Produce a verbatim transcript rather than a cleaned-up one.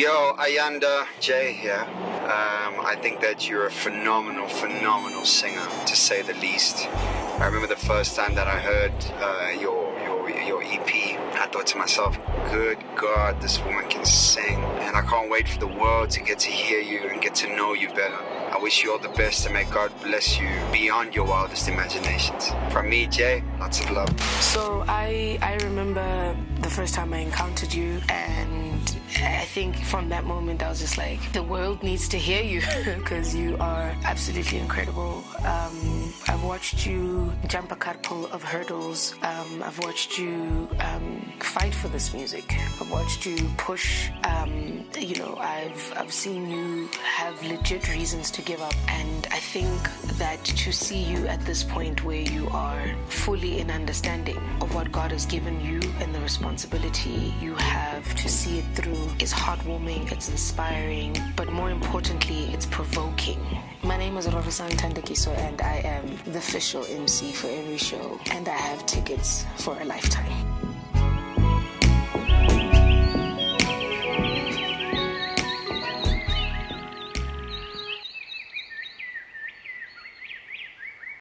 Yo, Ayanda, Jay here. Um, I think that you're a phenomenal, phenomenal singer, to say the least. I remember the first time that I heard uh, your, your your E P, I thought to myself, good God, this woman can sing. And I can't wait for the world to get to hear you and get to know you better. I wish you all the best and may God bless you beyond your wildest imaginations. From me, Jay, lots of love. So I I remember the first time I encountered you, and I think from that moment I was just like, the world needs to hear you because you are absolutely incredible. Um, I've watched you jump a couple of hurdles. Um, I've watched you um, fight for this music. I've watched you push. Um, you know, I've I've seen you have legit reasons to give up, and I think that to see you at this point where you are fully in understanding of what God has given you and the responsibility you have to see it through is heartwarming, it's inspiring, but more importantly, it's provoking. My name is Rorosan Tandekiso, and I am the official M C for every show, and I have tickets for a lifetime.